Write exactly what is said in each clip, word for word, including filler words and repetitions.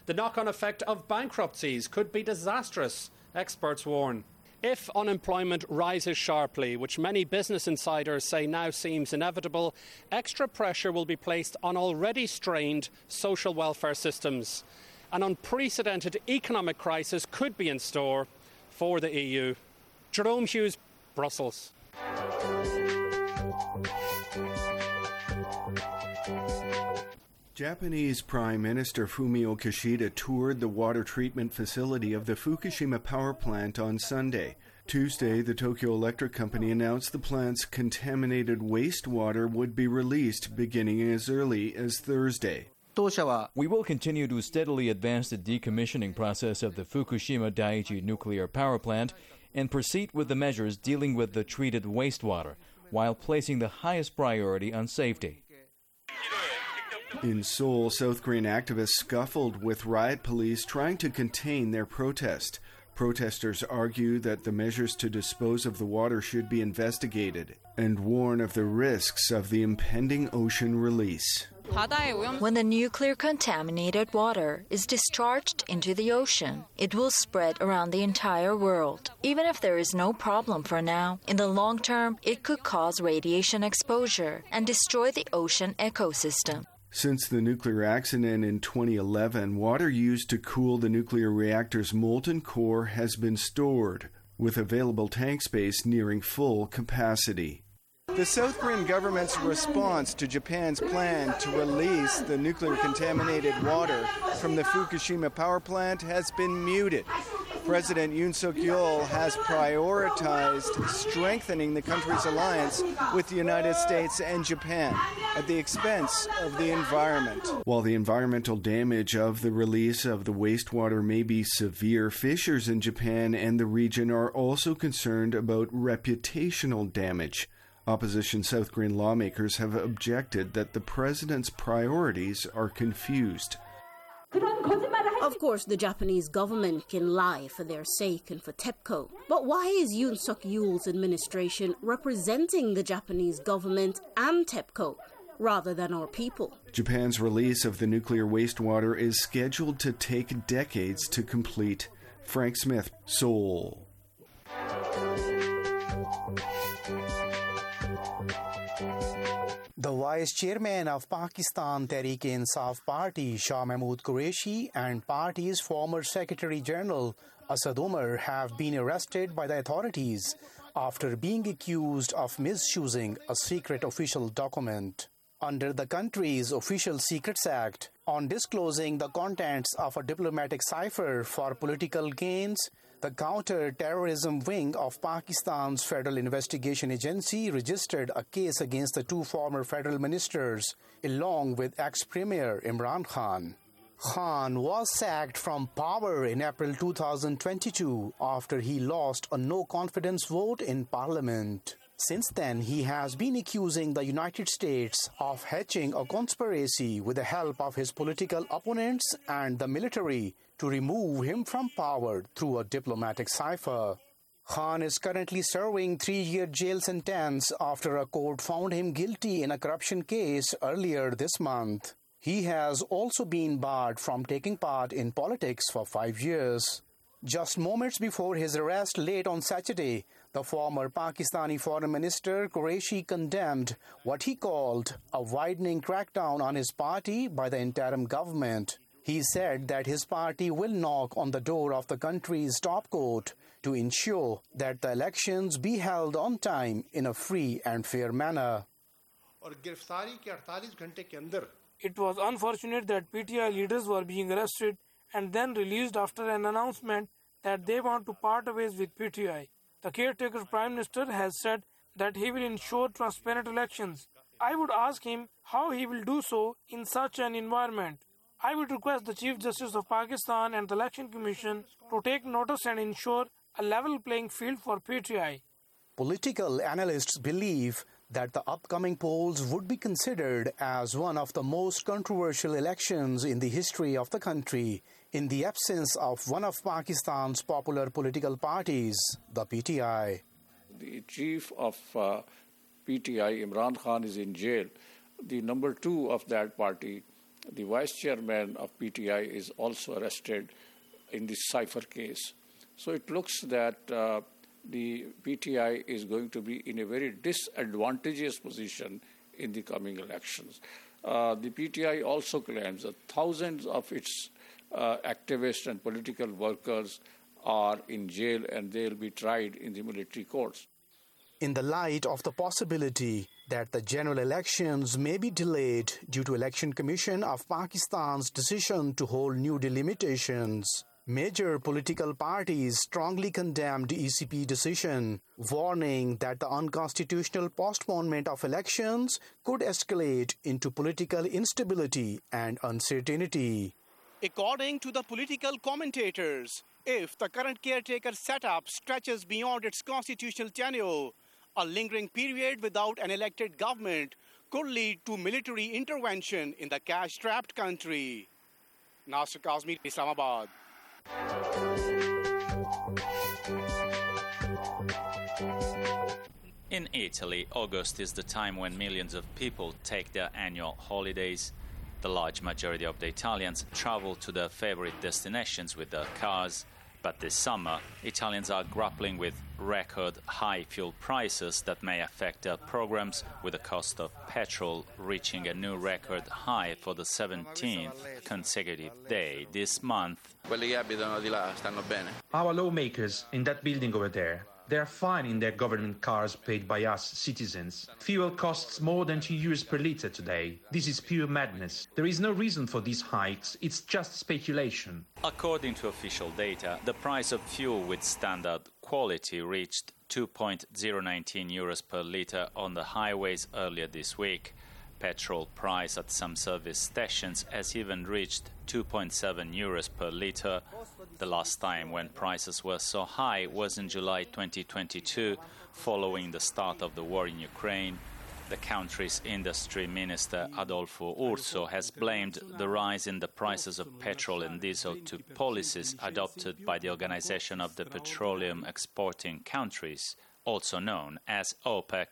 The knock-on effect of bankruptcies could be disastrous, experts warn. If unemployment rises sharply, which many business insiders say now seems inevitable, extra pressure will be placed on already strained social welfare systems. An unprecedented economic crisis could be in store for the E U. Jerome Hughes, Brussels. Japanese Prime Minister Fumio Kishida toured the water treatment facility of the Fukushima power plant on Sunday. Tuesday, the Tokyo Electric Company announced the plant's contaminated wastewater would be released beginning as early as Thursday. We will continue to steadily advance the decommissioning process of the Fukushima Daiichi nuclear power plant and proceed with the measures dealing with the treated wastewater, while placing the highest priority on safety. In Seoul, South Korean activists scuffled with riot police trying to contain their protest. Protesters argue that the measures to dispose of the water should be investigated and warn of the risks of the impending ocean release. When the nuclear contaminated water is discharged into the ocean, it will spread around the entire world. Even if there is no problem for now, in the long term, it could cause radiation exposure and destroy the ocean ecosystem. Since the nuclear accident in twenty eleven, water used to cool the nuclear reactor's molten core has been stored, with available tank space nearing full capacity. The South Korean government's response to Japan's plan to release the nuclear contaminated water from the Fukushima power plant has been muted. President Yoon Suk-yeol has prioritized strengthening the country's alliance with the United States and Japan at the expense of the environment. While the environmental damage of the release of the wastewater may be severe, fishers in Japan and the region are also concerned about reputational damage. Opposition South Korean lawmakers have objected that the president's priorities are confused. Of course, the Japanese government can lie for their sake and for TEPCO. But why is Yoon Suk-yeol's administration representing the Japanese government and TEPCO rather than our people? Japan's release of the nuclear wastewater is scheduled to take decades to complete. Frank Smith, Seoul. The vice chairman of Pakistan Tehreek-e-Insaf Party, Shah Mahmood Qureshi, and party's former Secretary General Asad Umar have been arrested by the authorities after being accused of misusing a secret official document. Under the country's Official Secrets Act, on disclosing the contents of a diplomatic cipher for political gains, the counter-terrorism wing of Pakistan's Federal Investigation Agency registered a case against the two former federal ministers, along with ex-premier Imran Khan. Khan was sacked from power in April two thousand twenty-two after he lost a no-confidence vote in parliament. Since then, he has been accusing the United States of hatching a conspiracy with the help of his political opponents and the military to remove him from power through a diplomatic cipher. Khan is currently serving three-year jail sentence after a court found him guilty in a corruption case earlier this month. He has also been barred from taking part in politics for five years. Just moments before his arrest late on Saturday, the former Pakistani Foreign Minister Qureshi condemned what he called a widening crackdown on his party by the interim government. He said that his party will knock on the door of the country's top court to ensure that the elections be held on time in a free and fair manner. It was unfortunate that P T I leaders were being arrested and then released after an announcement that they want to part ways with P T I. The caretaker Prime Minister has said that he will ensure transparent elections. I would ask him how he will do so in such an environment. I would request the Chief Justice of Pakistan and the Election Commission to take notice and ensure a level playing field for P T I. Political analysts believe that the upcoming polls would be considered as one of the most controversial elections in the history of the country, in the absence of one of Pakistan's popular political parties, the P T I. The chief of uh, P T I, Imran Khan, is in jail. The number two of that party the vice chairman of P T I is also arrested in this cipher case. So it looks that uh, the P T I is going to be in a very disadvantageous position in the coming elections. Uh, the P T I also claims that thousands of its uh, activists and political workers are in jail and they'll be tried in the military courts. In the light of the possibility that the general elections may be delayed due to Election Commission of Pakistan's decision to hold new delimitations, major political parties strongly condemned E C P decision, warning that the unconstitutional postponement of elections could escalate into political instability and uncertainty. According to the political commentators, if the current caretaker setup stretches beyond its constitutional tenure, a lingering period without an elected government could lead to military intervention in the cash-strapped country. Nasir Kazmi, Islamabad. In Italy, August is the time when millions of people take their annual holidays. The large majority of the Italians travel to their favorite destinations with their cars. But this summer, Italians are grappling with record high fuel prices that may affect their programs, with the cost of petrol reaching a new record high for the seventeenth consecutive day this month. Our lawmakers in that building over there, they are fine in their government cars paid by us, citizens. Fuel costs more than two euros per litre today. This is pure madness. There is no reason for these hikes. It's just speculation. According to official data, the price of fuel with standard quality reached two point zero one nine euros per litre on the highways earlier this week. Petrol price at some service stations has even reached two point seven euros per litre. The last time when prices were so high was in July twenty twenty-two, following the start of the war in Ukraine. The country's industry minister, Adolfo Urso, has blamed the rise in the prices of petrol and diesel to policies adopted by the Organization of the Petroleum Exporting Countries, also known as OPEC.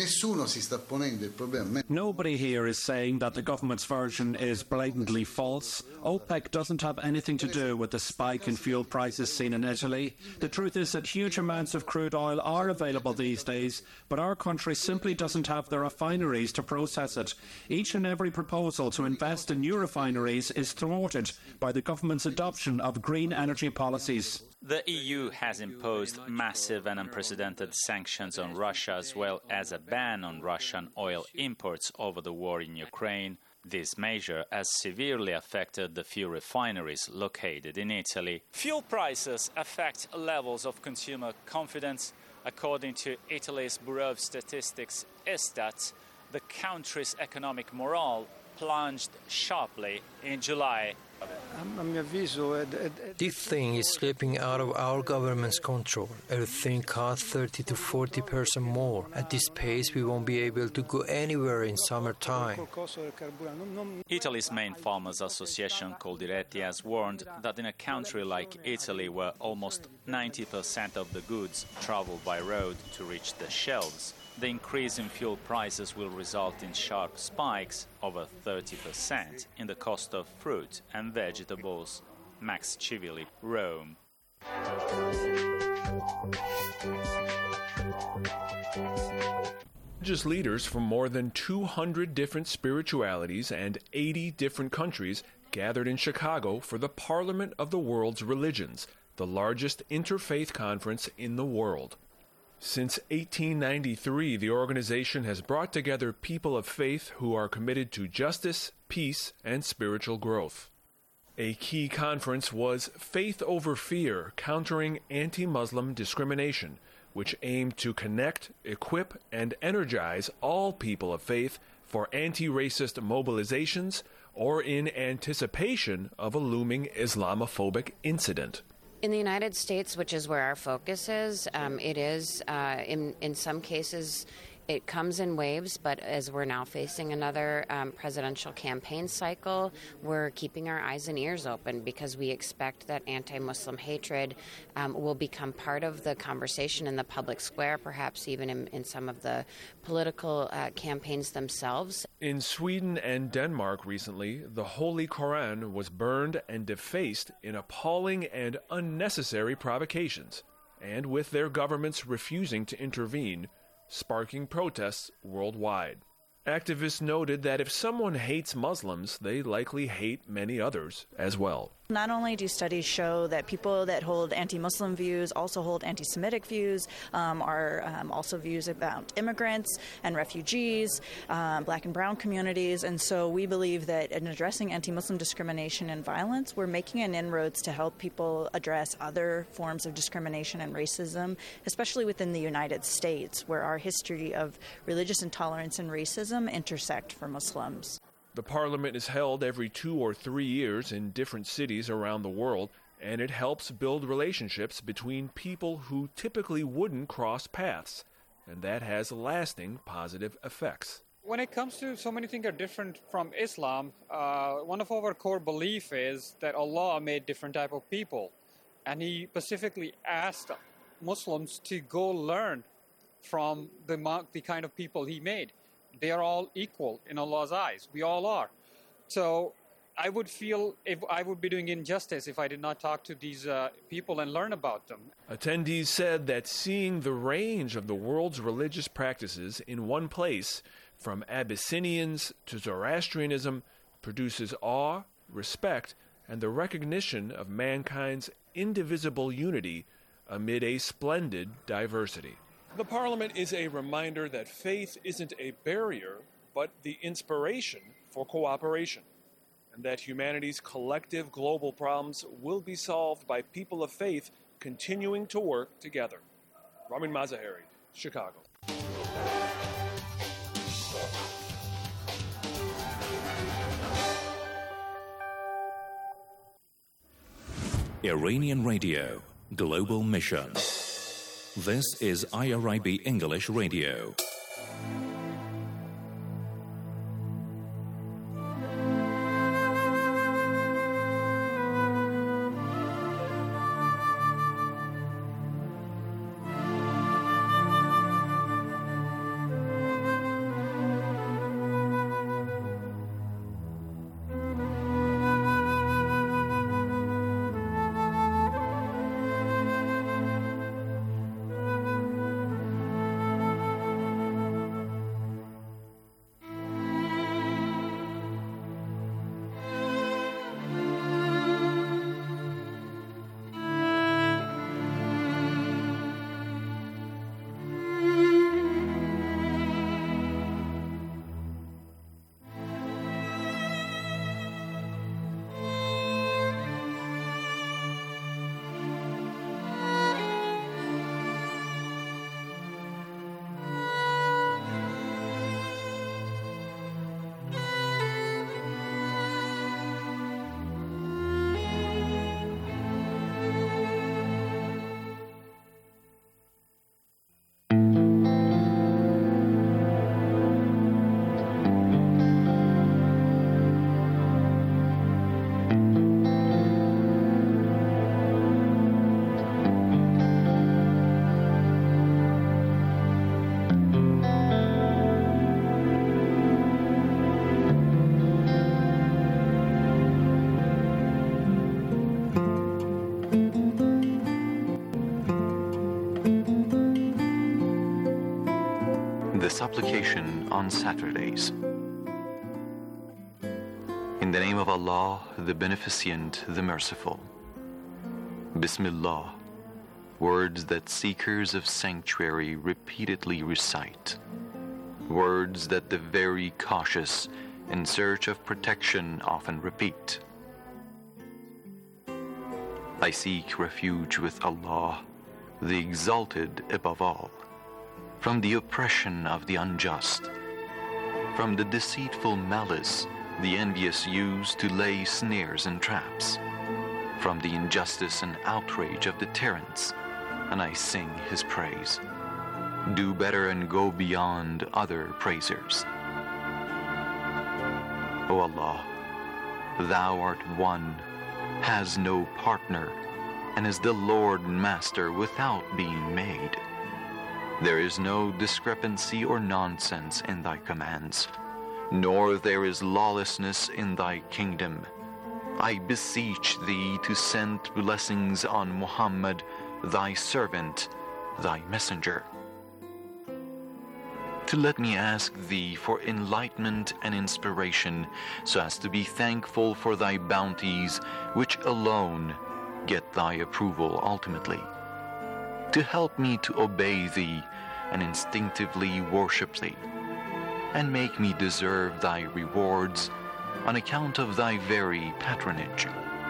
Nobody here is saying that the government's version is blatantly false. OPEC doesn't have anything to do with the spike in fuel prices seen in Italy. The truth is that huge amounts of crude oil are available these days, but our country simply doesn't have the refineries to process it. Each and every proposal to invest in new refineries is thwarted by the government's adoption of green energy policies. The E U has imposed massive and unprecedented sanctions on Russia, as well as a ban on Russian oil imports over the war in Ukraine. This measure has severely affected the few refineries located in Italy. Fuel prices affect levels of consumer confidence. According to Italy's Bureau of Statistics, Istat, the country's economic morale plunged sharply in July. This thing is slipping out of our government's control. Everything costs thirty to forty percent more. At this pace, we won't be able to go anywhere in summertime. Italy's main farmers' association, Coldiretti, has warned that in a country like Italy, where almost ninety percent of the goods travel by road to reach the shelves, the increase in fuel prices will result in sharp spikes, over thirty percent, in the cost of fruit and vegetables. Max Civili, Rome. Religious leaders from more than two hundred different spiritualities and eighty different countries gathered in Chicago for the Parliament of the World's Religions, the largest interfaith conference in the world. Since eighteen ninety-three, the organization has brought together people of faith who are committed to justice, peace, and spiritual growth. A key conference was Faith Over Fear, Countering Anti-Muslim Discrimination, which aimed to connect, equip, and energize all people of faith for anti-racist mobilizations or in anticipation of a looming Islamophobic incident. In the United States, which is where our focus is, um, it is, uh, in, in some cases, it comes in waves, but as we're now facing another um, presidential campaign cycle, we're keeping our eyes and ears open because we expect that anti-Muslim hatred um, will become part of the conversation in the public square, perhaps even in, in some of the political uh, campaigns themselves. In Sweden and Denmark recently, the Holy Koran was burned and defaced in appalling and unnecessary provocations, and with their governments refusing to intervene, sparking protests worldwide. Activists noted that if someone hates Muslims, they likely hate many others as well. Not only do studies show that people that hold anti-Muslim views also hold anti-Semitic views, um, are um, also views about immigrants and refugees, um, black and brown communities, and so we believe that in addressing anti-Muslim discrimination and violence, we're making an inroads to help people address other forms of discrimination and racism, especially within the United States, where our history of religious intolerance and racism intersect for Muslims. The parliament is held every two or three years in different cities around the world, and it helps build relationships between people who typically wouldn't cross paths, and that has lasting positive effects. When it comes to so many things are different from Islam, uh, one of our core beliefs is that Allah made different type of people, and He specifically asked Muslims to go learn from the, the kind of people He made. They are all equal in Allah's eyes. We all are. So I would feel if I would be doing injustice if I did not talk to these uh, people and learn about them. Attendees said that seeing the range of the world's religious practices in one place, from Abyssinians to Zoroastrianism, produces awe, respect, and the recognition of mankind's indivisible unity amid a splendid diversity. The Parliament is a reminder that faith isn't a barrier, but the inspiration for cooperation, and that humanity's collective global problems will be solved by people of faith continuing to work together. Ramin Mazaheri, Chicago. Iranian Radio, Global Mission. This is I R I B English Radio. Supplication on Saturdays. In the name of Allah, the Beneficent, the Merciful. Bismillah, words that seekers of sanctuary repeatedly recite, words that the very cautious in search of protection often repeat. I seek refuge with Allah, the Exalted above all, from the oppression of the unjust, from the deceitful malice the envious use to lay snares and traps, from the injustice and outrage of the tyrants, and I sing his praise. Do better and go beyond other praisers. O Allah, thou art one, has no partner, and is the Lord and Master without being made. There is no discrepancy or nonsense in thy commands, nor there is lawlessness in thy kingdom. I beseech thee to send blessings on Muhammad, thy servant, thy messenger. To let me ask thee for enlightenment and inspiration, so as to be thankful for thy bounties, which alone get thy approval ultimately. To help me to obey thee and instinctively worship thee, and make me deserve thy rewards on account of thy very patronage.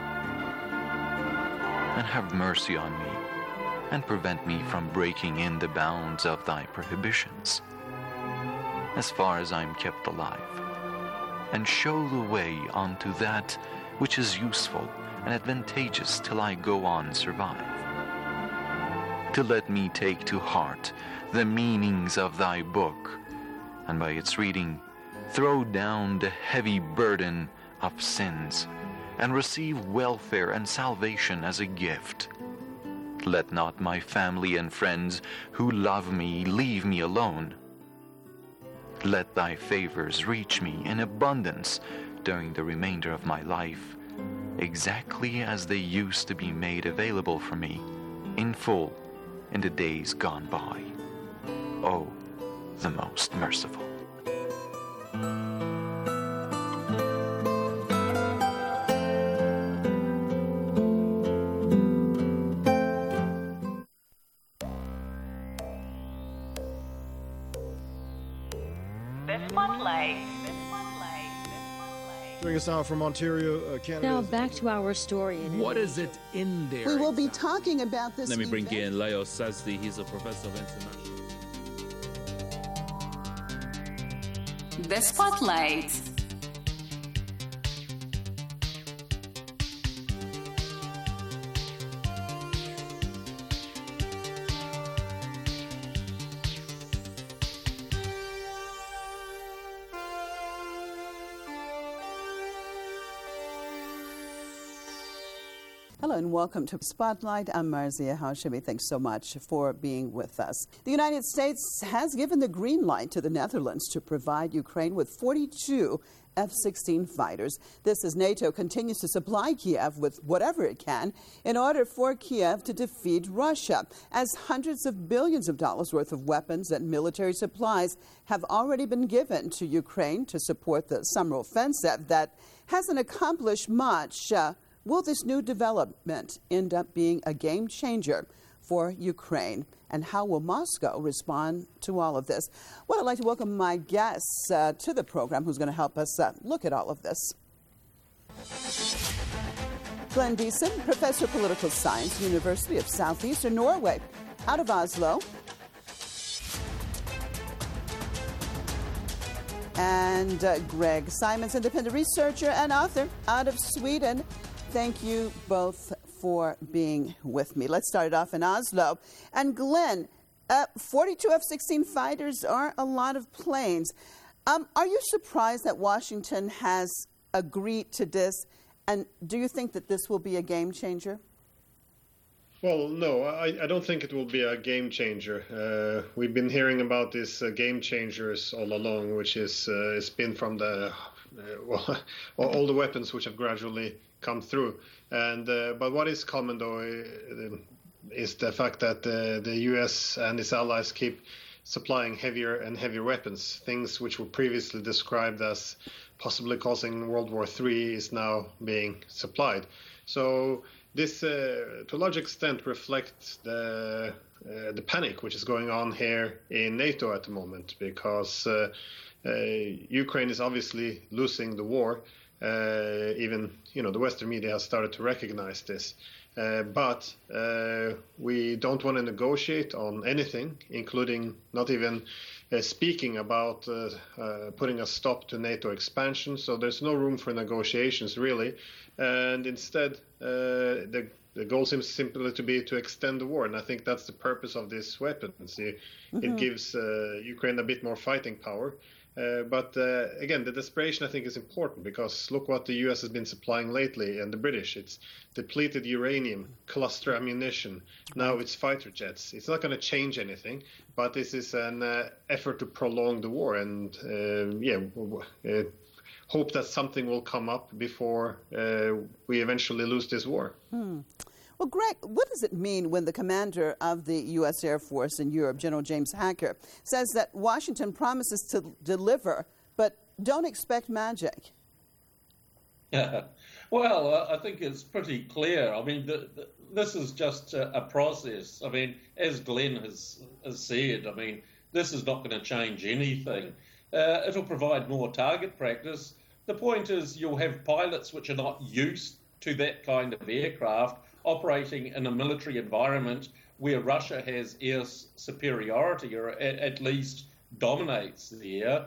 And have mercy on me, and prevent me from breaking in the bounds of thy prohibitions, as far as I am kept alive, and show the way unto that which is useful and advantageous till I go on survive. To let me take to heart the meanings of thy book, and by its reading throw down the heavy burden of sins, and receive welfare and salvation as a gift. Let not my family and friends who love me leave me alone. Let thy favors reach me in abundance during the remainder of my life, exactly as they used to be made available for me in full in the days gone by. O, the most merciful. Joining us now from Ontario, uh, Canada. Now back to our story. In what is it in there? We will be talking about this. Let me bring event. in Leo Sazdi. He's a professor of international. The Spotlight. Hello and welcome to Spotlight. I'm Marzia Hashemi. Thanks so much for being with us. The United States has given the green light to the Netherlands to provide Ukraine with forty-two F sixteen fighters. This as NATO continues to supply Kiev with whatever it can in order for Kiev to defeat Russia, as hundreds of billions of dollars worth of weapons and military supplies have already been given to Ukraine to support the summer offensive that hasn't accomplished much. Uh, Will this new development end up being a game changer for Ukraine? And how will Moscow respond to all of this? Well, I'd like to welcome my guests uh, to the program who's going to help us uh, look at all of this. Glenn Diesen, Professor of Political Science, University of Southeastern Norway, out of Oslo. And uh, Greg Simons, independent researcher and author out of Sweden. Thank you both for being with me. Let's start it off in Oslo. And Glenn, uh, forty-two F sixteen fighters are a lot of planes. Um, are you surprised that Washington has agreed to this? And do you think that this will be a game changer? Well, no, I, I don't think it will be a game changer. Uh, we've been hearing about these uh, game changers all along, which is uh, it's been from the uh, well, all the weapons which have gradually come through. And uh, but what is common though uh, is the fact that uh, the U S and its allies keep supplying heavier and heavier weapons. Things which were previously described as possibly causing World War Three is now being supplied. So this, uh, to a large extent, reflects the uh, the panic which is going on here in NATO at the moment, because uh, uh, Ukraine is obviously losing the war. Uh, even, you know, the Western media has started to recognize this. Uh, but uh, we don't want to negotiate on anything, including not even uh, speaking about uh, uh, putting a stop to NATO expansion. So there's no room for negotiations, really. And instead, uh, the, the goal seems simply to be to extend the war. And I think that's the purpose of these weapons. It, mm-hmm. it gives uh, Ukraine a bit more fighting power. Uh, but uh, again, the desperation, I think, is important because look what the U S has been supplying lately, and the British. It's depleted uranium, cluster ammunition. Now it's fighter jets. It's not going to change anything, but this is an uh, effort to prolong the war. And uh, yeah, uh, hope that something will come up before uh, we eventually lose this war. Hmm. Well, Greg, what does it mean when the commander of the U S Air Force in Europe, General James Hacker, says that Washington promises to deliver, but don't expect magic? Yeah. Well, uh, I think it's pretty clear. I mean, the, the, this is just a, a process. I mean, as Glenn has, has said, I mean, this is not going to change anything. Uh, it'll provide more target practice. The point is you'll have pilots which are not used to that kind of aircraft operating in a military environment where Russia has air superiority or at, at least dominates the air.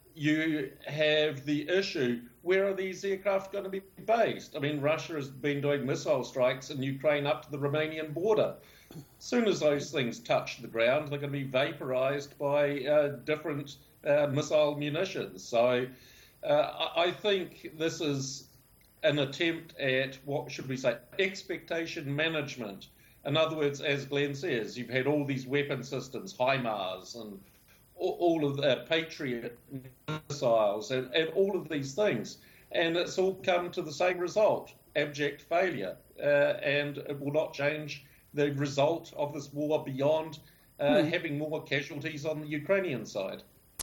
You have the issue, where are these aircraft going to be based? I mean, Russia has been doing missile strikes in Ukraine up to the Romanian border. As soon as those things touch the ground, they're going to be vaporized by uh, different uh, missile munitions. So uh, I think this is an attempt at, what should we say, expectation management. In other words, as Glenn says, you've had all these weapon systems, HIMARS and all of the Patriot missiles and, and all of these things. And it's all come to the same result, abject failure. Uh, and it will not change the result of this war beyond uh, hmm. having more casualties on the Ukrainian side.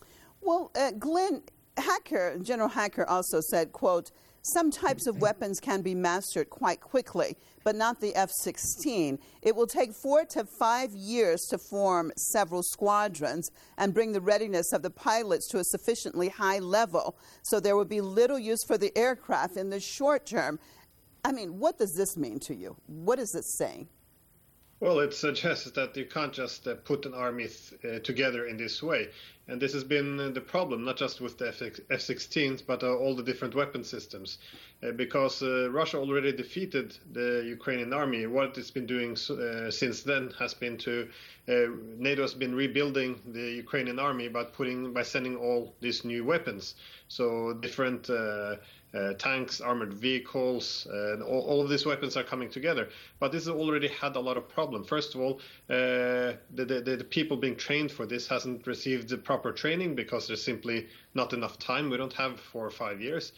Well, uh, Glenn, Hacker, General Hacker also said, quote, some types of weapons can be mastered quite quickly, but not the F sixteen. It will take four to five years to form several squadrons and bring the readiness of the pilots to a sufficiently high level, so there will be little use for the aircraft in the short term. I mean, what does this mean to you? What is it saying? Well, it suggests that you can't just uh, put an army th- uh, together in this way. And this has been uh, the problem, not just with the F sixteens, but uh, all the different weapon systems. Uh, because uh, Russia already defeated the Ukrainian army. What it's been doing uh, since then has been to, uh, NATO has been rebuilding the Ukrainian army by, putting, by sending all these new weapons. So different uh, uh, tanks, armored vehicles, uh, all, all of these weapons are coming together. But this has already had a lot of problems. First of all, uh, the, the, the people being trained for this hasn't received the proper training because there's simply not enough time. We don't have four or five years.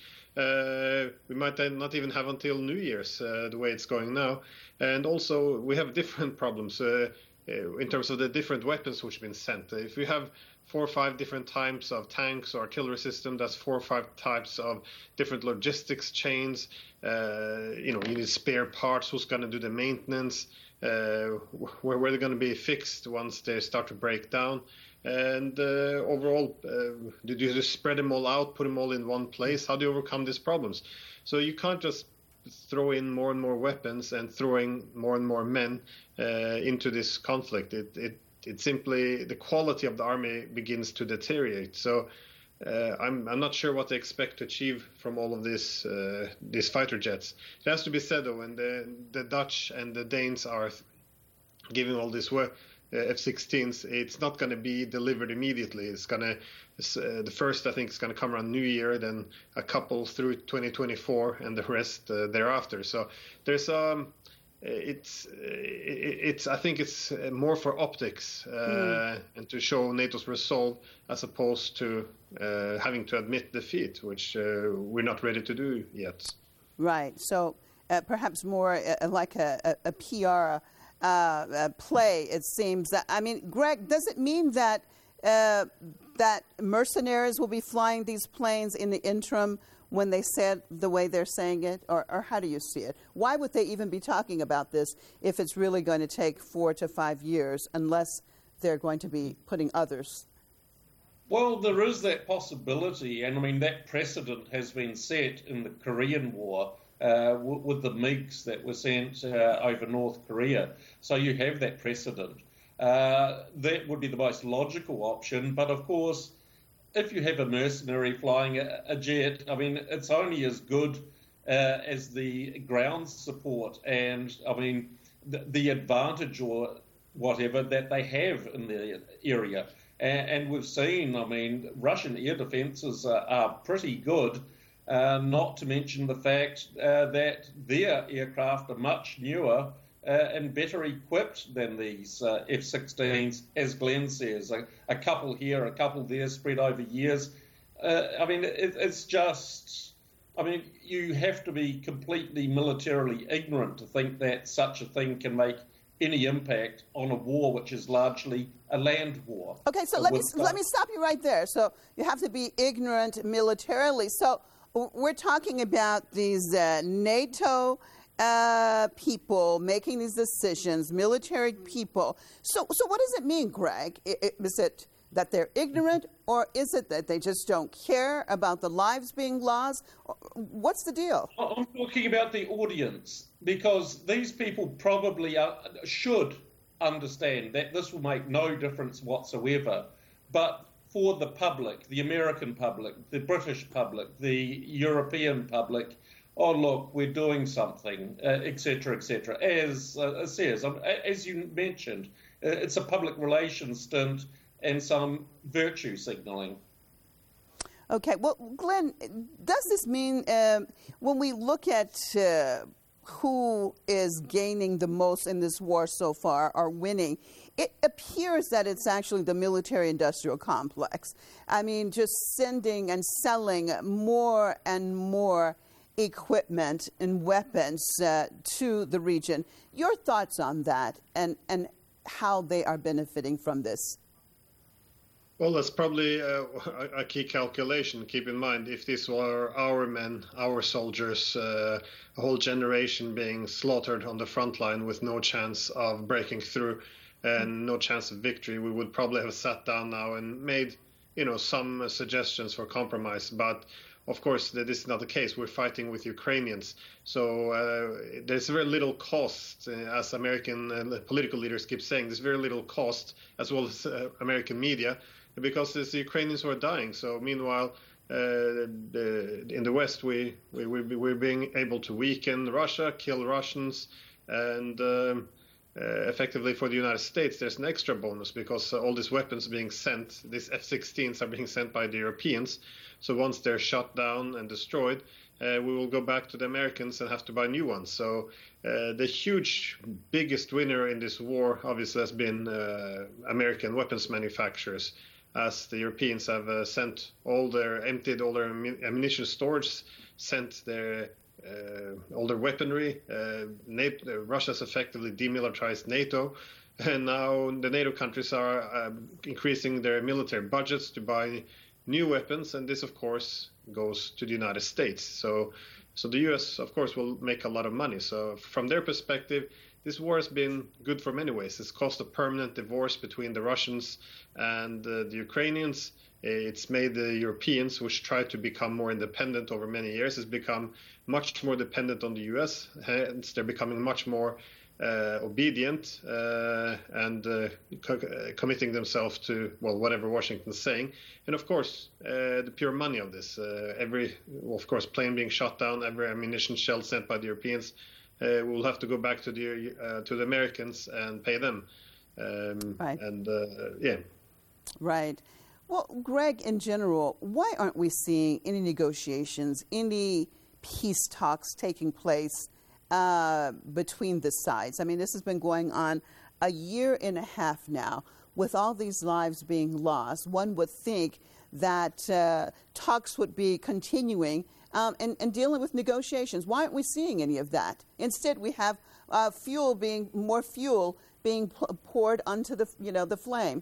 Uh, we might then not even have until New Year's, uh, the way it's going now. And also, we have different problems uh, in terms of the different weapons which have been sent. If we have four or five different types of tanks or artillery system, that's four or five types of different logistics chains. Uh, you know, you need spare parts. Who's going to do the maintenance? Uh, where, where they're going to be fixed once they start to break down? And uh, overall, uh, did you just spread them all out, put them all in one place? How do you overcome these problems? So you can't just throw in more and more weapons and throwing more and more men uh, into this conflict. It, it it simply, the quality of the army begins to deteriorate. So uh, I'm I'm not sure what they expect to achieve from all of this uh, these fighter jets. It has to be said though, when the the Dutch and the Danes are giving all this work. F sixteens, it's not going to be delivered immediately. It's going to, uh, the first I think is going to come around New Year, then a couple through twenty twenty-four, and the rest uh, thereafter. So there's um, it's it's I think it's more for optics uh, mm. and to show NATO's resolve as opposed to uh, having to admit defeat, which uh, we're not ready to do yet. Right. So uh, perhaps more uh, like a, a, a P R. Uh, uh, play, it seems. That, I mean, Greg, does it mean that uh, that mercenaries will be flying these planes in the interim when they said the way they're saying it? Or, or how do you see it? Why would they even be talking about this if it's really going to take four to five years unless they're going to be putting others? Well, there is that possibility, and I mean, that precedent has been set in the Korean War. Uh, with the MiGs that were sent uh, over North Korea. So you have that precedent. Uh, that would be the most logical option. But of course, if you have a mercenary flying a, a jet, I mean, it's only as good uh, as the ground support and, I mean, the, the advantage or whatever that they have in the area. And, and we've seen, I mean, Russian air defences are, are pretty good, uh, not to mention the fact uh, that their aircraft are much newer uh, and better equipped than these uh, F sixteens, as Glenn says. A, a couple here, a couple there, spread over years. Uh, I mean, it, it's just... I mean, you have to be completely militarily ignorant to think that such a thing can make any impact on a war which is largely a land war. Okay, so let me let me stop you right there. So you have to be ignorant militarily. So we're talking about these uh, NATO uh, people making these decisions, military people. So so what does it mean, Greg? Is it that they're ignorant, or is it that they just don't care about the lives being lost? What's the deal? I'm talking about the audience, because these people probably are, should understand that this will make no difference whatsoever. But for the public, the American public, the British public, the European public, oh, look, we're doing something, uh, et cetera, et cetera. As uh, says, um, as you mentioned, uh, it's a public relations stint and some virtue signalling. Okay, well, Glenn, does this mean uh, when we look at uh, who is gaining the most in this war so far, or winning, it appears that it's actually the military-industrial complex. I mean, just sending and selling more and more equipment and weapons uh, to the region. Your thoughts on that, and, and how they are benefiting from this? Well, that's probably uh, a key calculation. Keep in mind, if these were our men, our soldiers, uh, a whole generation being slaughtered on the front line with no chance of breaking through and no chance of victory, we would probably have sat down now and made, you know, some uh, suggestions for compromise. But of course, this is not the case. We're fighting with Ukrainians. So uh, there's very little cost, uh, as American uh, political leaders keep saying, there's very little cost, as well as uh, American media, because it's the Ukrainians who are dying. So meanwhile, uh, the, in the West, we, we, we, we're being able to weaken Russia, kill Russians, and um, uh, effectively for the United States, there's an extra bonus because uh, all these weapons being sent, these F sixteens are being sent by the Europeans. So once they're shot down and destroyed, uh, we will go back to the Americans and have to buy new ones. So uh, the huge, biggest winner in this war, obviously, has been uh, American weapons manufacturers, as the Europeans have uh, sent all their, emptied all their ammunition stores, sent their uh, all their weaponry. Uh, NATO, Russia's effectively demilitarized NATO, and now the NATO countries are uh, increasing their military budgets to buy new weapons, and this, of course, goes to the United States. So, so the U S, of course, will make a lot of money. So from their perspective, this war has been good for many ways. It's caused a permanent divorce between the Russians and uh, the Ukrainians. It's made the Europeans, which tried to become more independent over many years, has become much more dependent on the U S. Hence, they're becoming much more uh, obedient uh, and uh, co- committing themselves to, well, whatever Washington's saying. And of course, uh, the pure money of this. Uh, every, well, of course, plane being shot down, every ammunition shell sent by the Europeans, Uh, we'll have to go back to the uh, to the Americans and pay them. Um, right. And uh, yeah. Right. Well, Greg, in general, why aren't we seeing any negotiations, any peace talks taking place uh, between the sides? I mean, this has been going on a year and a half now. With all these lives being lost, one would think that uh, talks would be continuing um, and, and dealing with negotiations. Why aren't we seeing any of that? Instead, we have uh, fuel being more fuel being p- poured onto the you know the flame.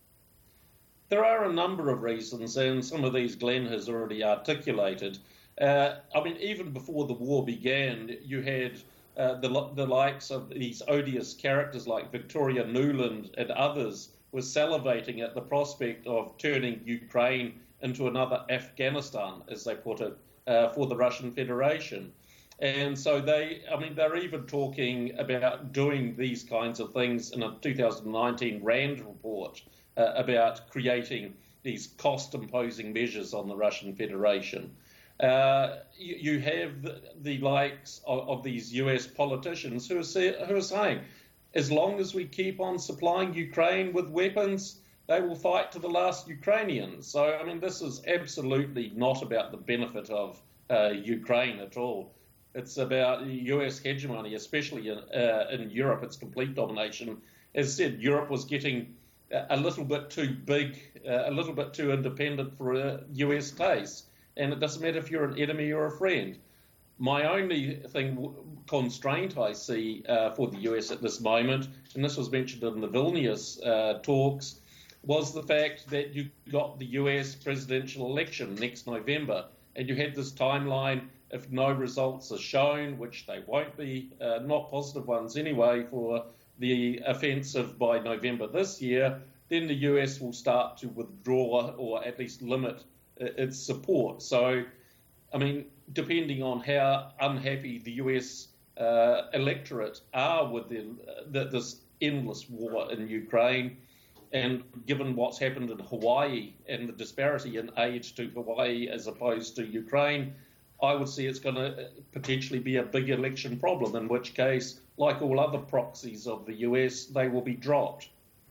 There are a number of reasons, and some of these Glenn has already articulated. Uh, I mean, even before the war began, you had uh, the the likes of these odious characters like Victoria Nuland and others were salivating at the prospect of turning Ukraine into another Afghanistan, as they put it, uh, for the Russian Federation. And so they, I mean, they're even talking about doing these kinds of things in a two thousand nineteen RAND report uh, about creating these cost-imposing measures on the Russian Federation. Uh, you, you have the, the likes of, of these U S politicians who are, say, who are saying, as long as we keep on supplying Ukraine with weapons, they will fight to the last Ukrainian. So, I mean, this is absolutely not about the benefit of uh, Ukraine at all. It's about U S hegemony, especially in, uh, in Europe, its complete domination. As I said, Europe was getting a little bit too big, uh, a little bit too independent for a U S taste. And it doesn't matter if you're an enemy or a friend. My only thing, constraint I see uh, for the U S at this moment, and this was mentioned in the Vilnius uh, talks, was the fact that you got the U S presidential election next November, and you had this timeline. If no results are shown, which they won't be, uh, not positive ones anyway, for the offensive by November this year, then the U S will start to withdraw or at least limit its support. So, I mean, depending on how unhappy the U S uh, electorate are with the, the, this endless war in Ukraine, and given what's happened in Hawaii and the disparity in aid to Hawaii as opposed to Ukraine, I would see it's going to potentially be a big election problem, in which case, like all other proxies of the U S, they will be dropped.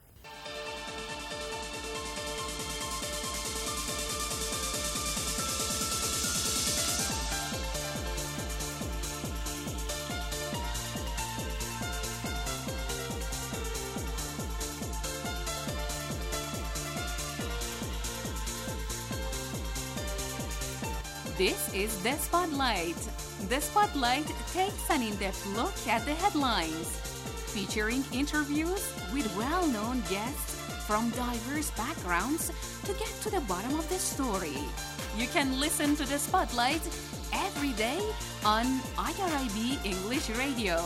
This is The Spotlight. The Spotlight takes an in-depth look at the headlines, featuring interviews with well-known guests from diverse backgrounds to get to the bottom of the story. You can listen to The Spotlight every day on I R I B English Radio.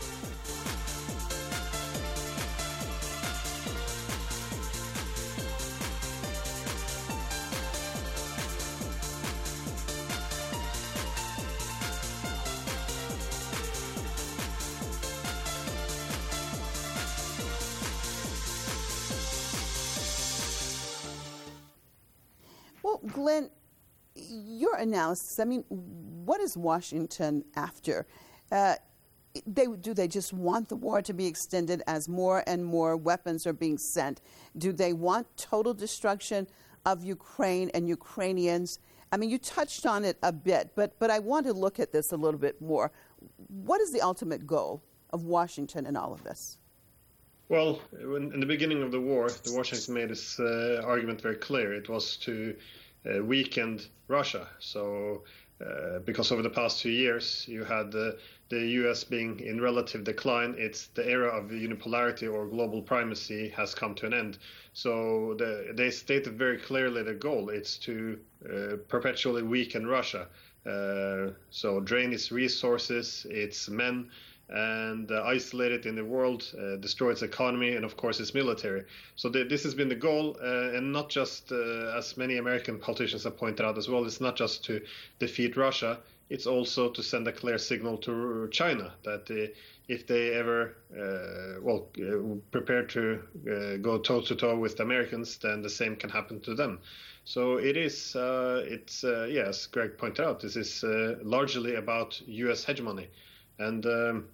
Glenn, your analysis, I mean, what is Washington after? Uh, they, do they just want the war to be extended as more and more weapons are being sent? Do they want total destruction of Ukraine and Ukrainians? I mean, you touched on it a bit, but, but I want to look at this a little bit more. What is the ultimate goal of Washington in all of this? Well, in the beginning of the war, the Washington made this uh, argument very clear. It was to Uh, weakened Russia. So, uh, because over the past few years, you had uh, the U S being in relative decline. It's the era of unipolarity or global primacy has come to an end. So the, they stated very clearly the goal. It's to uh, perpetually weaken Russia. Uh, so drain its resources, its men, and uh, isolate it in the world, uh, destroy its economy, and of course its military. So th- this has been the goal, uh, and not just, uh, as many American politicians have pointed out as well, it's not just to defeat Russia, it's also to send a clear signal to China that uh, if they ever, uh, well, uh, prepare to uh, go toe-to-toe with the Americans, then the same can happen to them. So it is, uh, it's, uh, yes, Greg pointed out, this is uh, largely about U S hegemony. And um,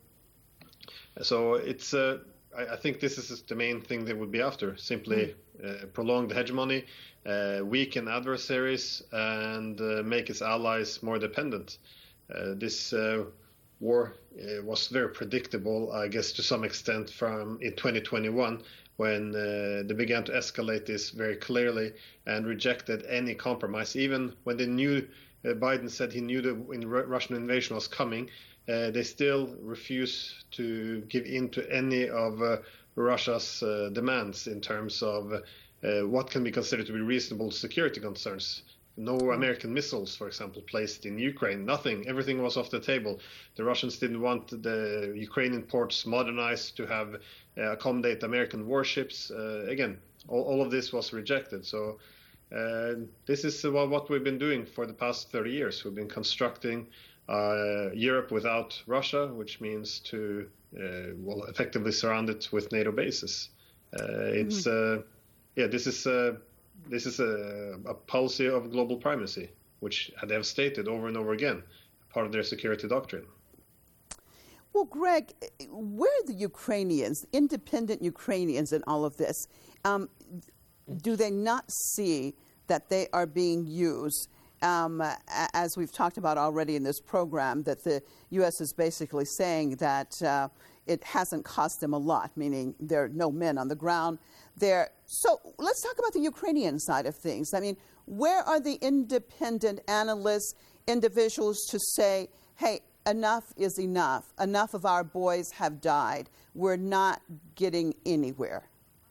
so it's, uh, I, I think this is the main thing they would be after, simply uh, prolong the hegemony, uh, weaken adversaries, and uh, make its allies more dependent. Uh, this uh, war uh, was very predictable, I guess, to some extent from in twenty twenty-one, when uh, they began to escalate this very clearly and rejected any compromise. Even when they knew, uh, Biden said he knew the in Russian invasion was coming, uh, they still refused to give in to any of uh, Russia's uh, demands in terms of uh, what can be considered to be reasonable security concerns. No American missiles, for example, placed in Ukraine. Nothing. Everything was off the table. The Russians didn't want the Ukrainian ports modernized to have uh, accommodate American warships. Uh, again, all, all of this was rejected. So uh, this is uh, what we've been doing for the past thirty years. We've been constructing uh, Europe without Russia, which means to uh, well effectively surround it with NATO bases. Uh, it's mm-hmm. uh, yeah. This is. Uh, This is a, a policy of global primacy, which they have stated over and over again, part of their security doctrine. Well, Greg, where are the Ukrainians, independent Ukrainians in all of this? Um, do they not see that they are being used? Um, as we've talked about already in this program, that the U S is basically saying that uh, it hasn't cost them a lot, meaning there are no men on the ground there. So let's talk about the Ukrainian side of things. I mean, where are the independent analysts, individuals to say, hey, enough is enough. Enough of our boys have died. We're not getting anywhere.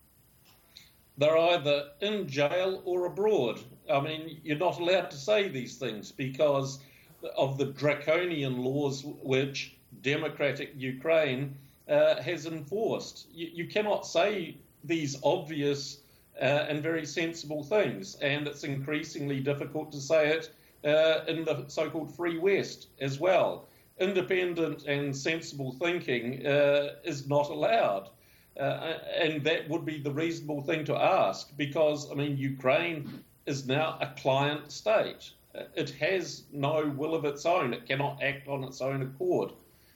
They're either in jail or abroad. I mean, you're not allowed to say these things because of the draconian laws which democratic Ukraine uh, has enforced. You, you cannot say these obvious uh, and very sensible things, and it's increasingly difficult to say it uh, in the so-called Free West as well. Independent and sensible thinking uh, is not allowed. Uh, and that would be the reasonable thing to ask because, I mean, Ukraine is now a client state. It has no will of its own. It cannot act on its own accord.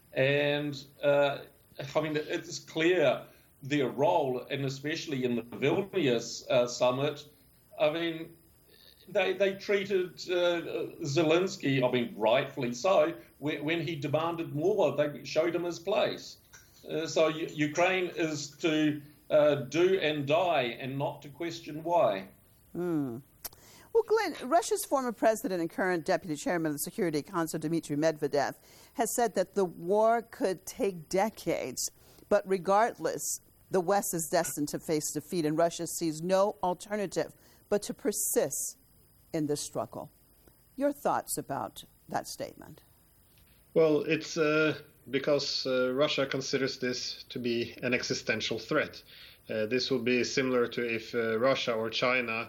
And, uh, I mean, it's clear their role, and especially in the Vilnius uh, summit, I mean, they, they treated uh, Zelensky, I mean, rightfully so, when, when he demanded more, they showed him his place. Uh, so U- Ukraine is to uh, do and die and not to question why. Mm. Well, Glenn, Russia's former president and current deputy chairman of the Security Council, Dmitry Medvedev, has said that the war could take decades. But regardless, the West is destined to face defeat, and Russia sees no alternative but to persist in this struggle. Your thoughts about that statement? Well, it's... Uh... because uh, Russia considers this to be an existential threat. Uh, this would be similar to if uh, Russia or China,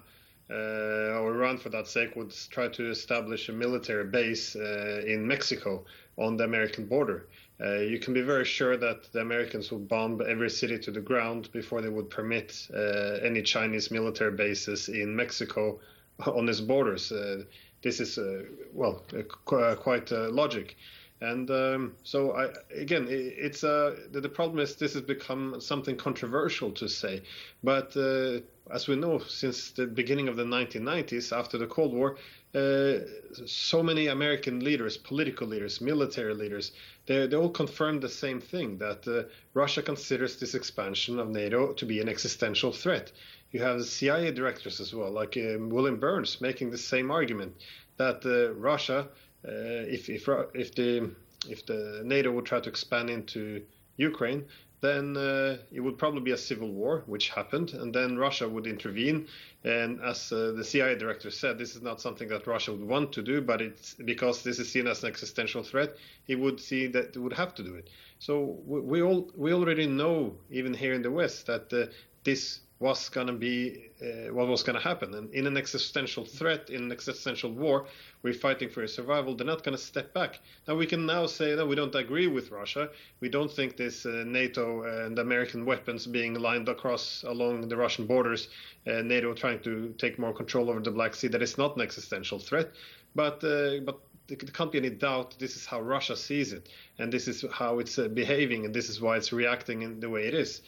uh, or Iran for that sake, would try to establish a military base uh, in Mexico on the American border. Uh, you can be very sure that the Americans would bomb every city to the ground before they would permit uh, any Chinese military bases in Mexico on its borders. Uh, this is, uh, well, uh, qu- quite uh, logic. And um, so, I, again, it, it's uh, the, the problem is this has become something controversial to say. But uh, as we know, since the beginning of the nineteen nineties, after the Cold War, uh, so many American leaders, political leaders, military leaders, they, they all confirmed the same thing, that uh, Russia considers this expansion of NATO to be an existential threat. You have the C I A directors as well, like uh, William Burns, making the same argument that uh, Russia... Uh, if if if the if the NATO would try to expand into Ukraine, then uh, it would probably be a civil war, which happened, and then Russia would intervene. And as uh, the C I A director said, this is not something that Russia would want to do, but it's because this is seen as an existential threat, he would see that it would have to do it. So we, we all we already know, even here in the West, that uh, this was going to be uh, what was going to happen. And in an existential threat, in an existential war, we're fighting for your survival. They're not going to step back. Now, we can now say, no, we don't agree with Russia. We don't think this uh, NATO and American weapons being lined across along the Russian borders, uh, NATO trying to take more control over the Black Sea, that is not an existential threat. But uh, but there can't be any doubt this is how Russia sees it. And this is how it's uh, behaving. And this is why it's reacting in the way it is.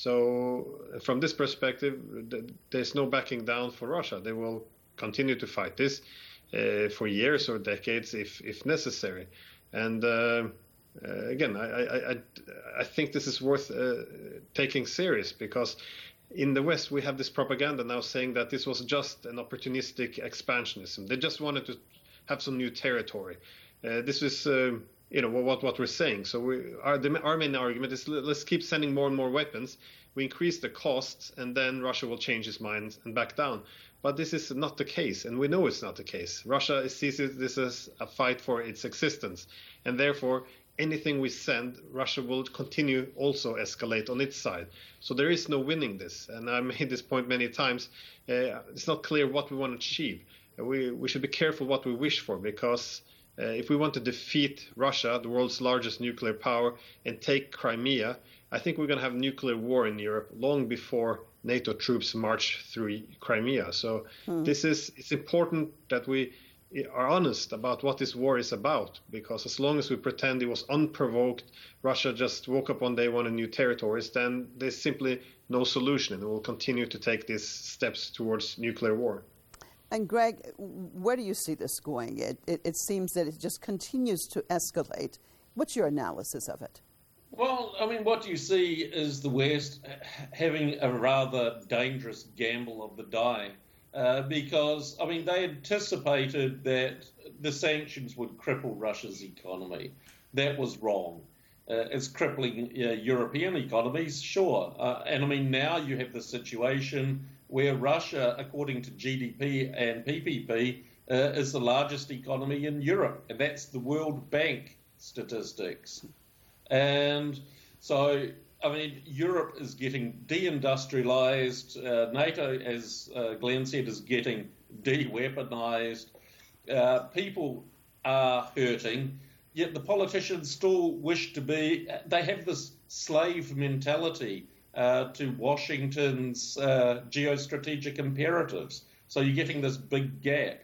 So from this perspective, there's no backing down for Russia. They will continue to fight this uh, for years or decades if, if necessary. And uh, uh, again, I, I, I, I think this is worth uh, taking serious, because in the West we have this propaganda now saying that this was just an opportunistic expansionism. They just wanted to have some new territory. Uh, this is... Uh, You know what what we're saying. So we, our the, our main argument is let's keep sending more and more weapons. We increase the costs, and then Russia will change its mind and back down. But this is not the case, and we know it's not the case. Russia sees this as a fight for its existence, and therefore anything we send, Russia will continue also escalate on its side. So there is no winning this, and I made this point many times. Uh, it's not clear what we want to achieve. We we should be careful what we wish for, because Uh, if we want to defeat Russia, the world's largest nuclear power, and take Crimea, I think we're going to have nuclear war in Europe long before NATO troops march through Crimea. So hmm. this is it's important that we are honest about what this war is about, because as long as we pretend it was unprovoked, Russia just woke up one day wanted new territories, then there's simply no solution, and it will continue to take these steps towards nuclear war. And Greg, where do you see this going? It, it, it seems that it just continues to escalate. What's your analysis of it? Well, I mean, what you see is the West having a rather dangerous gamble of the die. Uh, because, I mean, they anticipated that the sanctions would cripple Russia's economy. That was wrong. Uh, it's crippling uh, European economies, sure. Uh, and, I mean, now you have the situation where Russia, according to G D P and P P P, uh, is the largest economy in Europe. And that's the World Bank statistics. And so... I mean, Europe is getting deindustrialized. Uh, NATO, as uh, Glenn said, is getting de-weaponized. Uh, people are hurting, yet the politicians still wish to be... They have this slave mentality uh, to Washington's uh, geostrategic imperatives. So you're getting this big gap.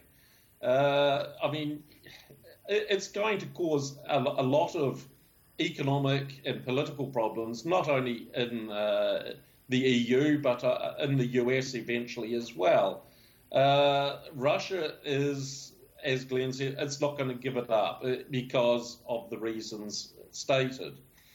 Uh, I mean, it, it's going to cause a, a lot of economic and political problems, not only in uh, the E U, but uh, in the U S eventually as well. Uh, Russia is, as Glenn said, it's not going to give it up because of the reasons stated.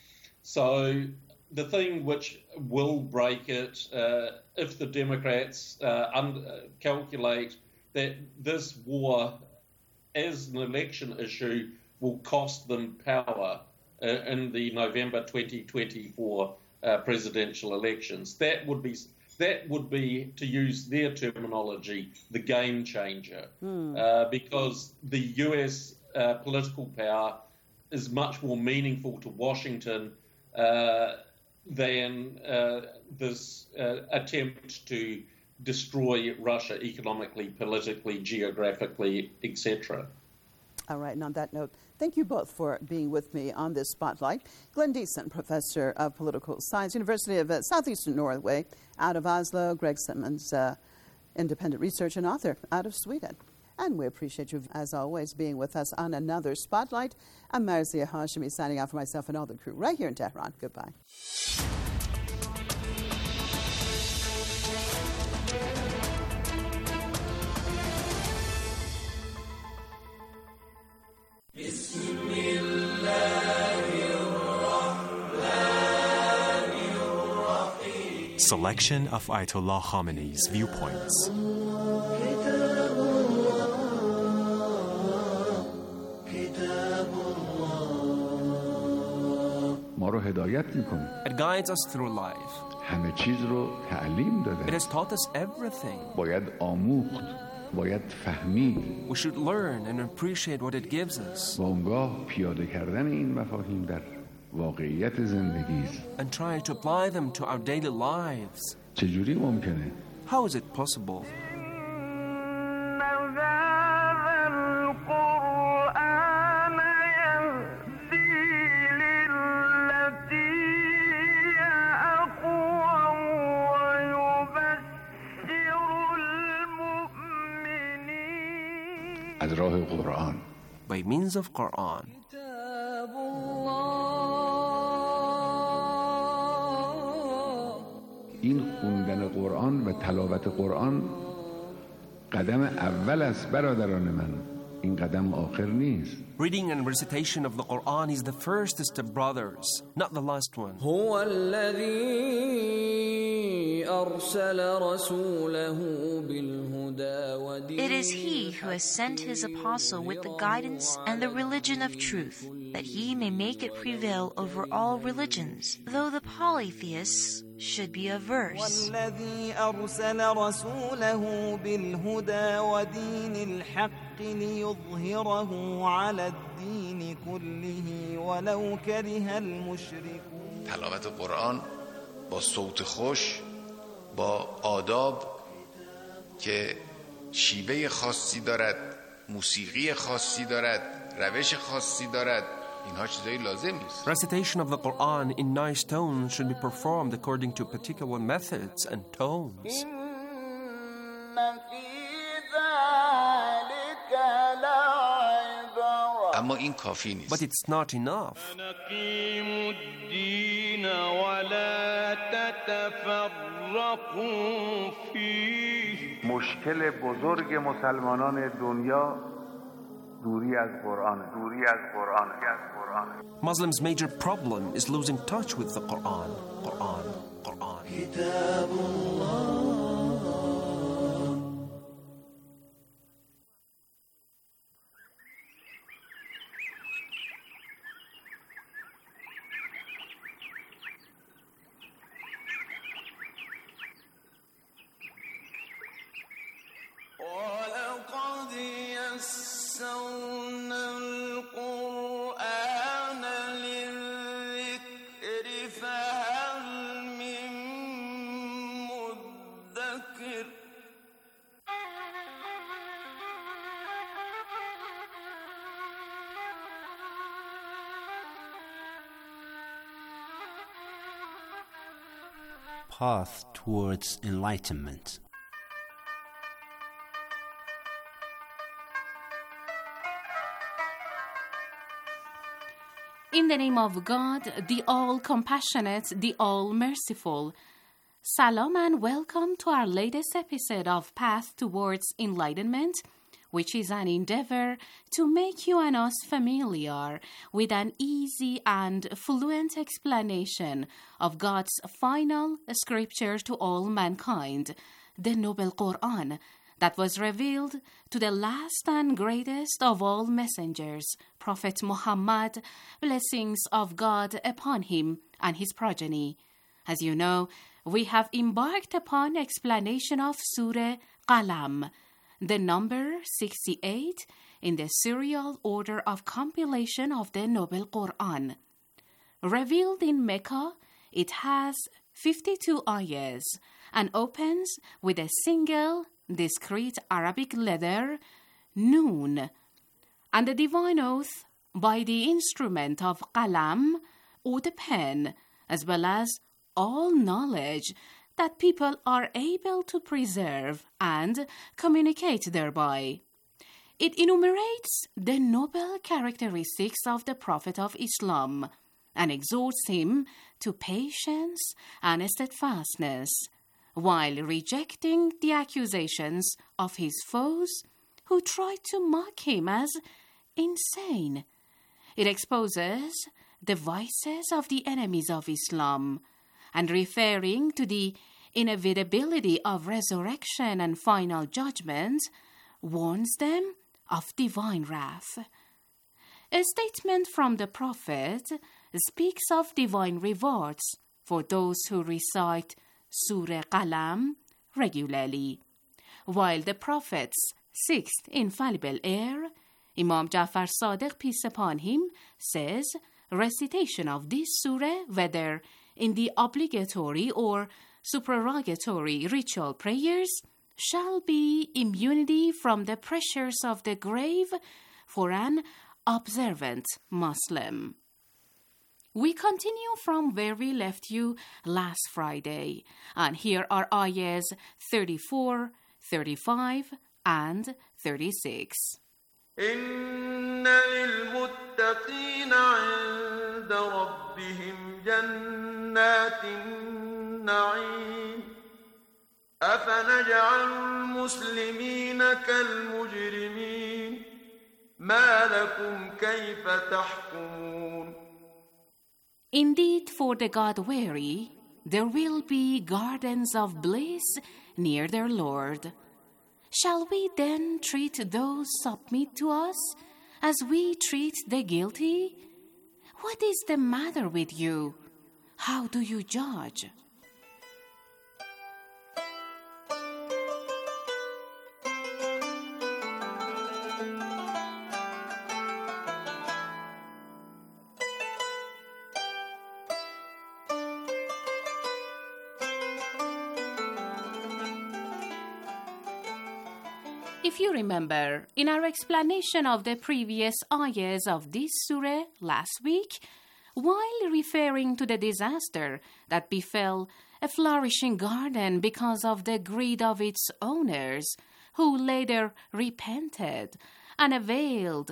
So the thing which will break it, uh, if the Democrats uh, un- calculate that this war as an election issue will cost them power Uh, in the November twenty twenty-four uh, presidential elections. That would be, that would be, to use their terminology, the game changer, mm. uh, because the U S uh, political power is much more meaningful to Washington uh, than uh, this uh, attempt to destroy Russia economically, politically, geographically, et cetera. All right, and on that note, thank you both for being with me on this spotlight. Glenn Diesen, Professor of Political Science, University of uh, Southeastern Norway, out of Oslo. Greg Simmons, uh, independent researcher and author, out of Sweden. And we appreciate you, as always, being with us on another spotlight. I'm Marzieh Hashemi, signing out for myself and all the crew right here in Tehran. Goodbye. Selection of Ayatollah Khamenei's viewpoints. It guides us through life. It has taught us everything. We should learn and appreciate what it gives us. And try to apply them to our daily lives. How is it possible? By means of Quran. این خوندن قرآن و تلاوت قرآن قدم اول است برادران من. این قدم آخر نیست. Reading and recitation of the Quran is the first step, brothers, not the last one. هو الذي أرسل رسوله بالهدى ودين. It is He who has sent His apostle with the guidance and the religion of truth, that He may make it prevail over all religions, though the polytheists should be averse. والذي أرسل رسوله بالهدى ودين الحق ليظهره على الدين كله ولو كره المشركون. تلاوت قرآن با صوت خوش، با آداب که شیوه خاصی دارد، موسیقی خاصی دارد، روش خاصی دارد، اینها چیزایی لازم نیست. Recitation of the Quran in nice tones should be performed according to particular methods and tones. إن في ذلك اما این کافی نیست. But it's not enough. نقيموا الدين ولا تتفرقوا فيه. مشکل بزرگ مسلمانان دنیا دوری از قرآن. دوری از قرآن. Muslims' major problem is losing touch with the Quran. Quran. Quran. ولقد يسرنا القرآن للذكر فهل من مدكر. Path towards enlightenment. In the name of God, the all-compassionate, the all-merciful. Salam and welcome to our latest episode of Path Towards Enlightenment, which is an endeavor to make you and us familiar with an easy and fluent explanation of God's final scripture to all mankind, the Noble Quran, that was revealed to the last and greatest of all messengers, Prophet Muhammad, blessings of God upon him and his progeny. As you know, we have embarked upon explanation of Surah Qalam, the number sixty-eight in the serial order of compilation of the Noble Quran. Revealed in Mecca, it has fifty-two ayahs and opens with a single discrete Arabic letter, Noon, and the divine oath by the instrument of Qalam, or the pen, as well as all knowledge that people are able to preserve and communicate thereby. It enumerates the noble characteristics of the Prophet of Islam and exhorts him to patience and steadfastness, while rejecting the accusations of his foes who tried to mock him as insane. It exposes the vices of the enemies of Islam, and referring to the inevitability of resurrection and final judgment, warns them of divine wrath. A statement from the Prophet speaks of divine rewards for those who recite Surah Qalam regularly, while the Prophet's sixth infallible heir, Imam Ja'far Sadiq, peace upon him, says recitation of this surah, whether in the obligatory or supererogatory ritual prayers, shall be immunity from the pressures of the grave for an observant Muslim. We continue from where we left you last Friday, and here are ayahs thirty-four, thirty-five, and thirty-six. إن للمتقين عند ربهم جنات النعيم أفنجعل المسلمين كالمجرمين ما لكم كيف تحكمون. Indeed, for the God-weary, there will be gardens of bliss near their Lord. Shall we then treat those submit to us as we treat the guilty? What is the matter with you? How do you judge? If you remember, in our explanation of the previous ayahs of this surah last week, while referring to the disaster that befell a flourishing garden because of the greed of its owners, who later repented and availed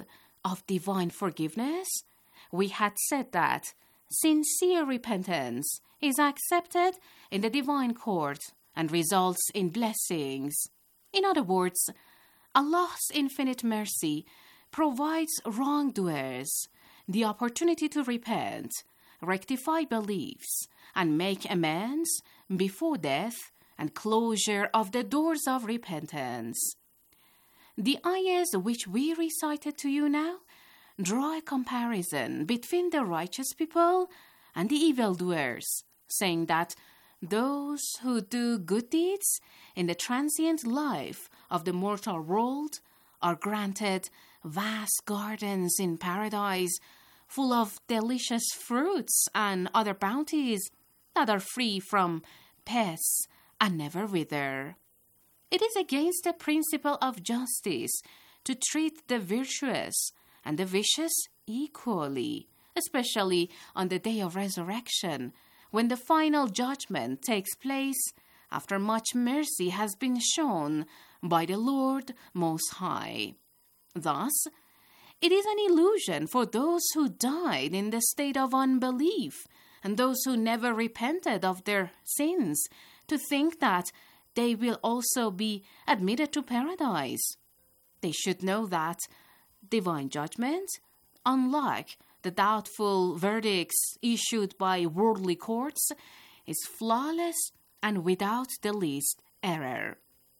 of divine forgiveness? We had said that sincere repentance is accepted in the divine court and results in blessings. In other words, Allah's infinite mercy provides wrongdoers the opportunity to repent, rectify beliefs, and make amends before death and closure of the doors of repentance. The ayahs which we recited to you now draw a comparison between the righteous people and the evildoers, saying that those who do good deeds in the transient life of the mortal world are granted vast gardens in paradise full of delicious fruits and other bounties that are free from pests and never wither. It is against the principle of justice to treat the virtuous and the vicious equally, especially on the day of resurrection, when the final judgment takes place after much mercy has been shown by the Lord Most High. Thus, it is an illusion for those who died in the state of unbelief and those who never repented of their sins to think that they will also be admitted to paradise. They should know that divine judgment, unlike the doubtful verdicts issued by worldly courts, is flawless and without the least error.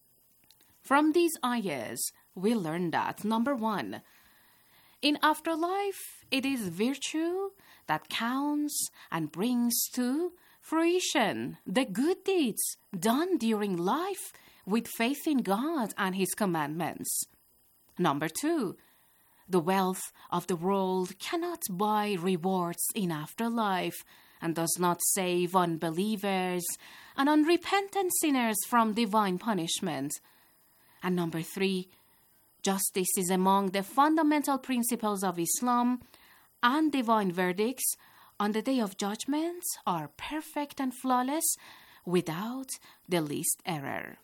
From these ayahs, we learn that, number one, in afterlife, it is virtue that counts and brings to fruition the good deeds done during life with faith in God and His commandments. Number two, the wealth of the world cannot buy rewards in afterlife and does not save unbelievers and unrepentant sinners from divine punishment. And number three, justice is among the fundamental principles of Islam, and divine verdicts on the Day of Judgment are perfect and flawless without the least error.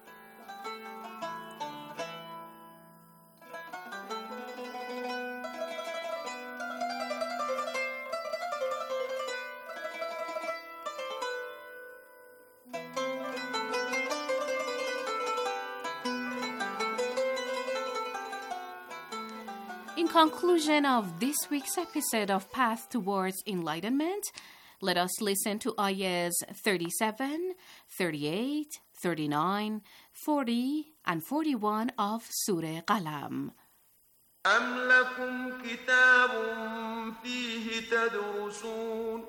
In conclusion of this week's episode of Path Towards Enlightenment, let us listen to ayahs thirty-seven, thirty-eight, thirty-nine, forty, and forty-one of Surah Qalam. أم لكم كتاب فيه تدرسون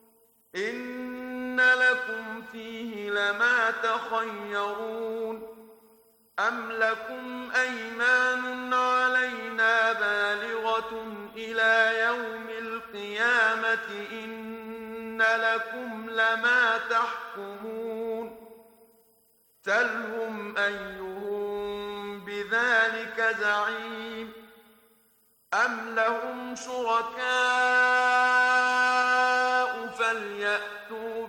إن لكم فيه لما تخيرون أم لكم أيمان علينا بالغة إلى يوم القيامة إن لكم لما تحكمون سلهم أيهم بذلك زعيم أم لهم شركاء فليأتوا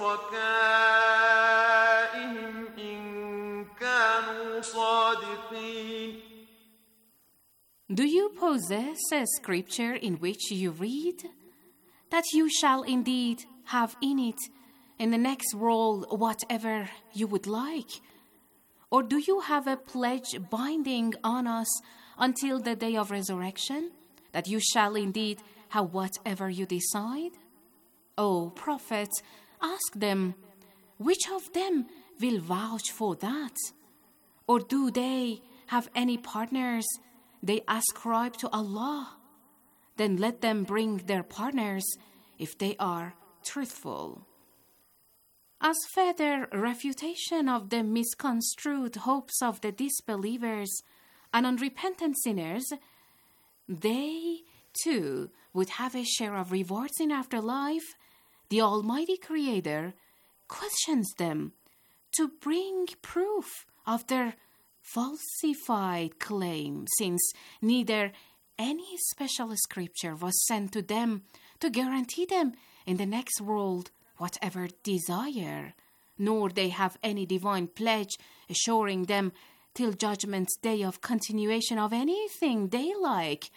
بشركائهم إن كانوا صادقين. Do you possess a scripture in which you read that you shall indeed have in it in the next world whatever you would like? Or do you have a pledge binding on us until the day of resurrection, that you shall indeed have whatever you decide? O Prophet, ask them, which of them will vouch for that? Or do they have any partners they ascribe to Allah? Then let them bring their partners if they are truthful. As further refutation of the misconstrued hopes of the disbelievers and unrepentant sinners, they too would have a share of rewards in afterlife. The Almighty Creator questions them to bring proof of their falsified claim, since neither any special scripture was sent to them to guarantee them in the next world whatever desire, nor they have any divine pledge assuring them till judgment day of continuation of anything they like,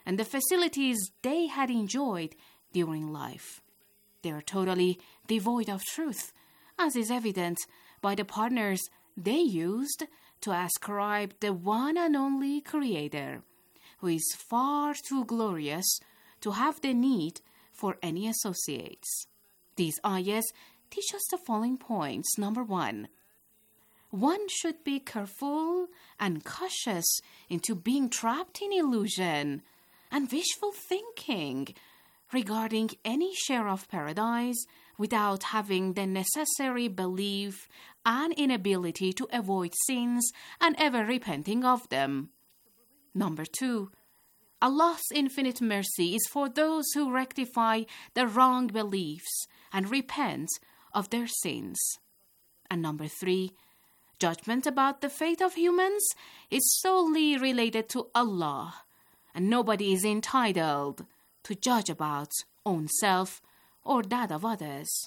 and the facilities they had enjoyed during life. They are totally devoid of truth, as is evident by the partners they used to ascribe the one and only Creator, who is far too glorious to have the need for any associates. These ayahs teach us the following points. Number one, one should be careful and cautious into being trapped in illusion and wishful thinking regarding any share of paradise without having the necessary belief and inability to avoid sins and ever repenting of them. Number two, Allah's infinite mercy is for those who rectify the wrong beliefs and repent of their sins. And number three, judgment about the fate of humans is solely related to Allah, and nobody is entitled to judge about own self or that of others.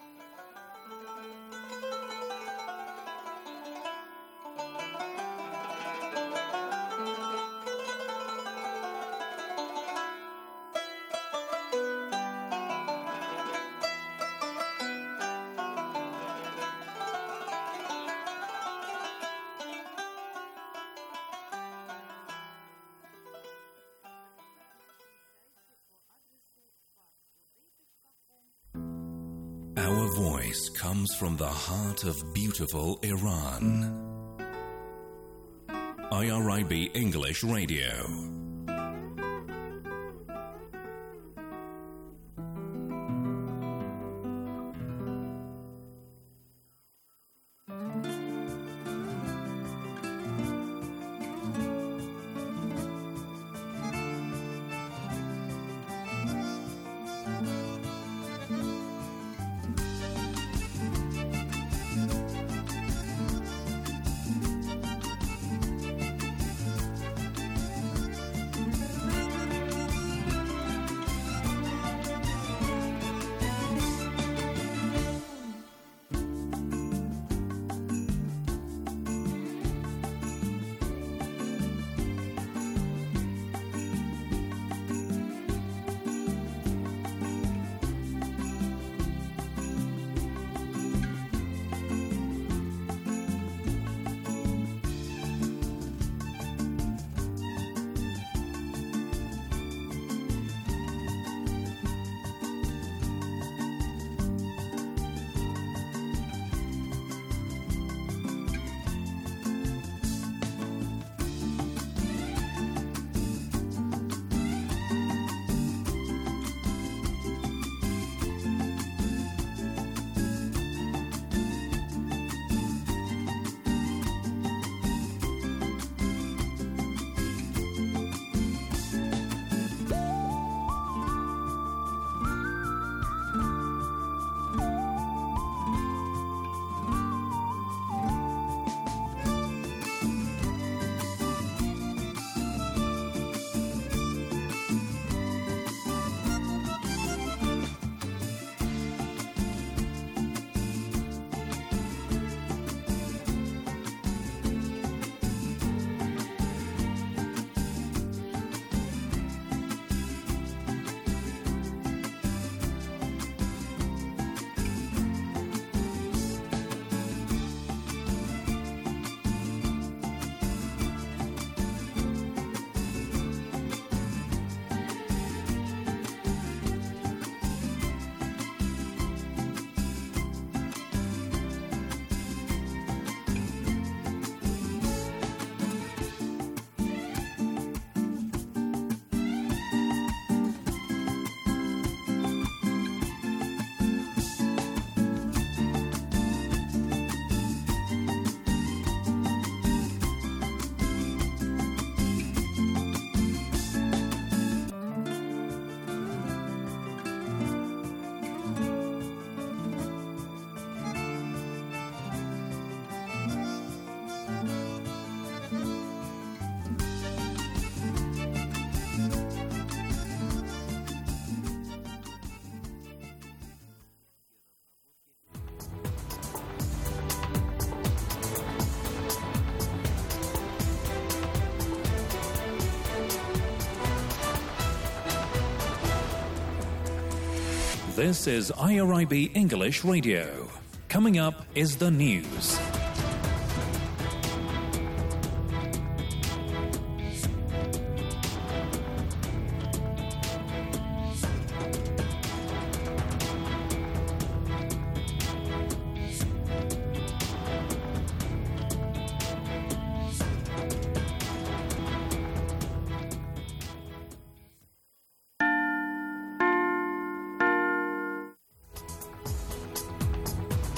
Our voice comes from the heart of beautiful Iran. I R I B English Radio. This is I R I B English Radio. Coming up is the news.